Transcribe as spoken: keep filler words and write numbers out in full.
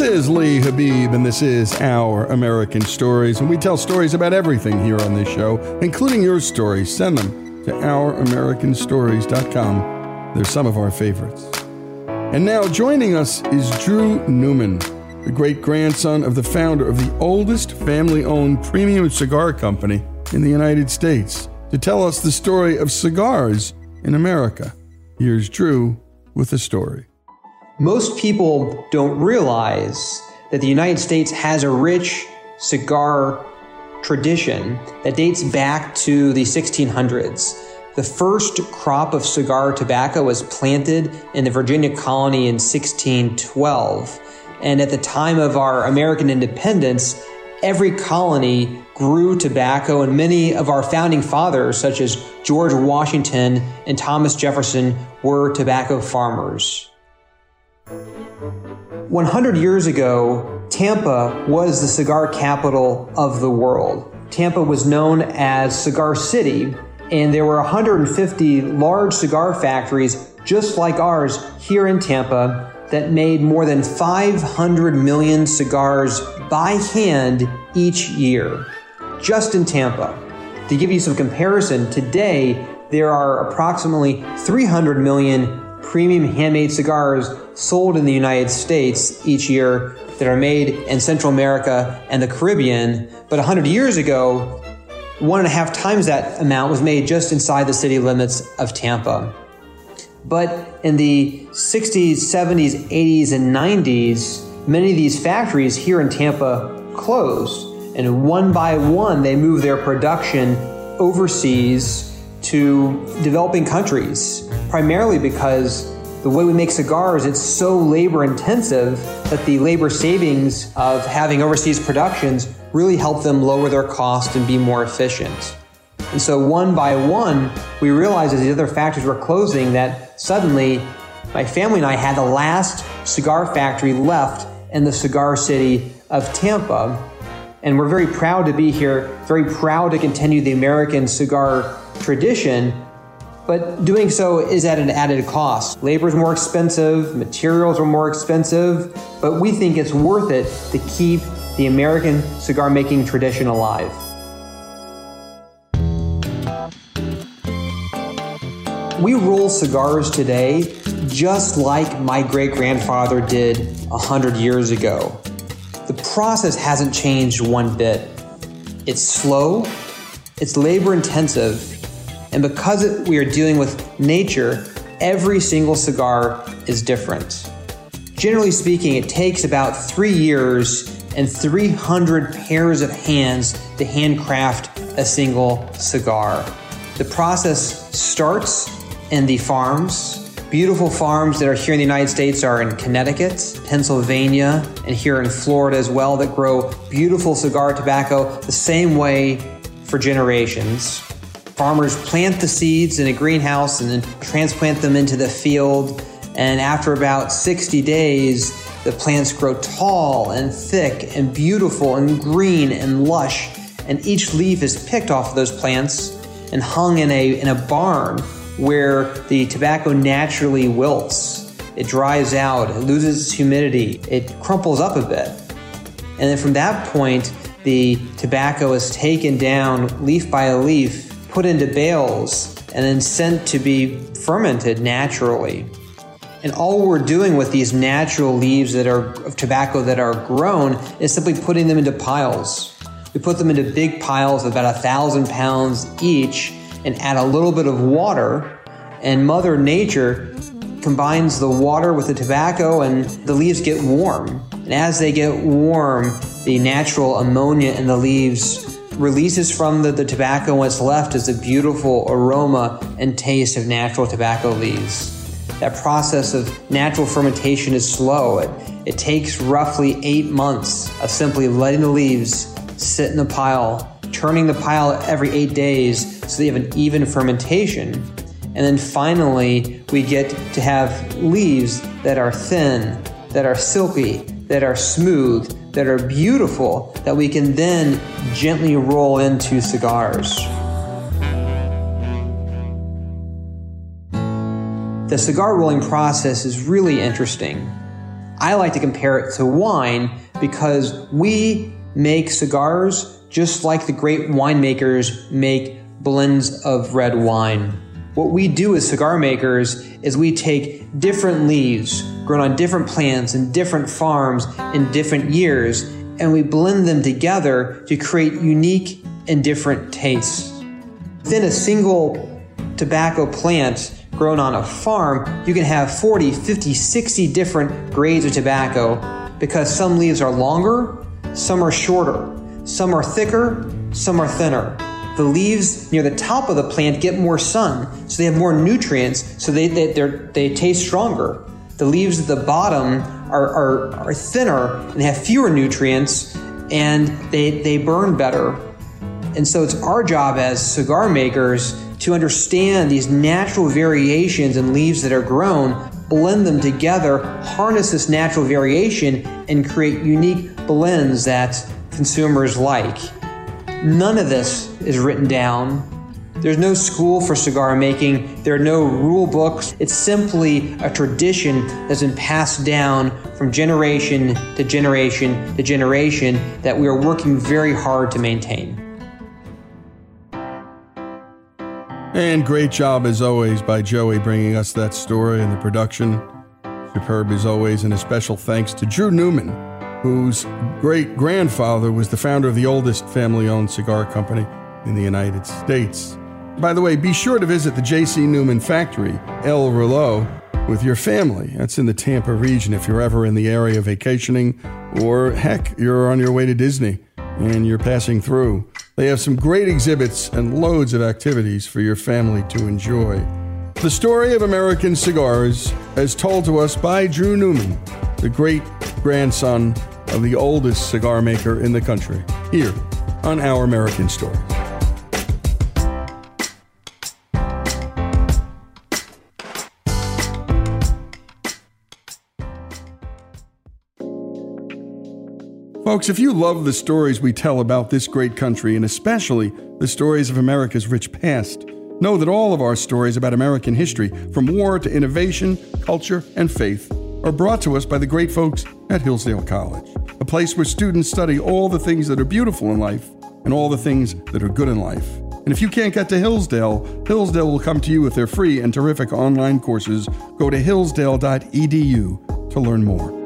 is Lee Habib, and this is Our American Stories, and we tell stories about everything here on this show, including your stories. Send them to our american stories dot com. They're some of our favorites. And now joining us is Drew Newman, the great-grandson of the founder of the oldest family-owned premium cigar company in the United States, to tell us the story of cigars in America. Here's Drew with the story. Most people don't realize that the United States has a rich cigar tradition that dates back to the sixteen hundreds. The first crop of cigar tobacco was planted in the Virginia colony in sixteen twelve. And at the time of our American independence, every colony grew tobacco, and many of our founding fathers, such as George Washington and Thomas Jefferson, were tobacco farmers. one hundred years ago, Tampa was the cigar capital of the world. Tampa was known as Cigar City, and there were one hundred fifty large cigar factories just like ours here in Tampa that made more than five hundred million cigars by hand each year, just in Tampa. To give you some comparison, today there are approximately three hundred million premium handmade cigars sold in the United States each year that are made in Central America and the Caribbean. But one hundred years ago, one and a half times that amount was made just inside the city limits of Tampa. But in the sixties, seventies, eighties, and nineties, many of these factories here in Tampa closed. And one by one, they moved their production overseas to developing countries, primarily because the way we make cigars, it's so labor intensive that the labor savings of having overseas productions really help them lower their cost and be more efficient. And so one by one, we realized as the other factories were closing that suddenly my family and I had the last cigar factory left in the cigar city of Tampa. And we're very proud to be here, very proud to continue the American cigar tradition, but doing so is at an added cost. Labor is more expensive, materials are more expensive, but we think it's worth it to keep the American cigar making tradition alive. We roll cigars today just like my great-grandfather did one hundred years ago. The process hasn't changed one bit. It's slow, it's labor-intensive, and because it, we are dealing with nature, every single cigar is different. Generally speaking, it takes about three years and three hundred pairs of hands to handcraft a single cigar. The process starts in the farms. Beautiful farms that are here in the United States are in Connecticut, Pennsylvania, and here in Florida as well, that grow beautiful cigar tobacco the same way for generations. Farmers plant the seeds in a greenhouse and then transplant them into the field, and after about sixty days, the plants grow tall and thick and beautiful and green and lush, and each leaf is picked off of those plants and hung in a, in a barn where the tobacco naturally wilts. It dries out, it loses its humidity, it crumples up a bit. And then from that point, the tobacco is taken down leaf by leaf, put into bales, and then sent to be fermented naturally. And all we're doing with these natural leaves that are of tobacco that are grown is simply putting them into piles. We put them into big piles of about a thousand pounds each and add a little bit of water, and Mother Nature combines the water with the tobacco and the leaves get warm. And as they get warm, the natural ammonia in the leaves releases from the, the tobacco, and what's left is a beautiful aroma and taste of natural tobacco leaves. That process of natural fermentation is slow. It, it takes roughly eight months of simply letting the leaves sit in a pile, turning the pile every eight days so they have an even fermentation. And then finally, we get to have leaves that are thin, that are silky, that are smooth, that are beautiful, that we can then gently roll into cigars. The cigar rolling process is really interesting. I like to compare it to wine because we make cigars just like the great winemakers make blends of red wine. What we do as cigar makers is we take different leaves grown on different plants and different farms in different years, and we blend them together to create unique and different tastes. Within a single tobacco plant grown on a farm, you can have forty, fifty, sixty different grades of tobacco because some leaves are longer, some are shorter, some are thicker, some are thinner. The leaves near the top of the plant get more sun, so they have more nutrients, so they they they taste stronger. The leaves at the bottom are, are, are thinner and they have fewer nutrients, and they they burn better. And so it's our job as cigar makers to understand these natural variations in leaves that are grown, blend them together, harness this natural variation, and create unique blends that consumers like. None of this is written down. There's no school for cigar making. There are no rule books. It's simply a tradition that's been passed down from generation to generation to generation that we are working very hard to maintain. And great job as always by Joey bringing us that story and the production. Superb as always, and a special thanks to Drew Newman, whose great-grandfather was the founder of the oldest family-owned cigar company in the United States. By the way, be sure to visit the J C Newman factory, El Rouleau, with your family. That's in the Tampa region if you're ever in the area vacationing, or heck, you're on your way to Disney and you're passing through. They have some great exhibits and loads of activities for your family to enjoy. The story of American cigars, as told to us by Drew Newman, the great-grandson of the oldest cigar maker in the country, here on Our American Stories. Folks, if you love the stories we tell about this great country, and especially the stories of America's rich past, know that all of our stories about American history, from war to innovation, culture, and faith, are brought to us by the great folks at Hillsdale College, a place where students study all the things that are beautiful in life and all the things that are good in life. And if you can't get to Hillsdale, Hillsdale will come to you with their free and terrific online courses. Go to hillsdale dot e d u to learn more.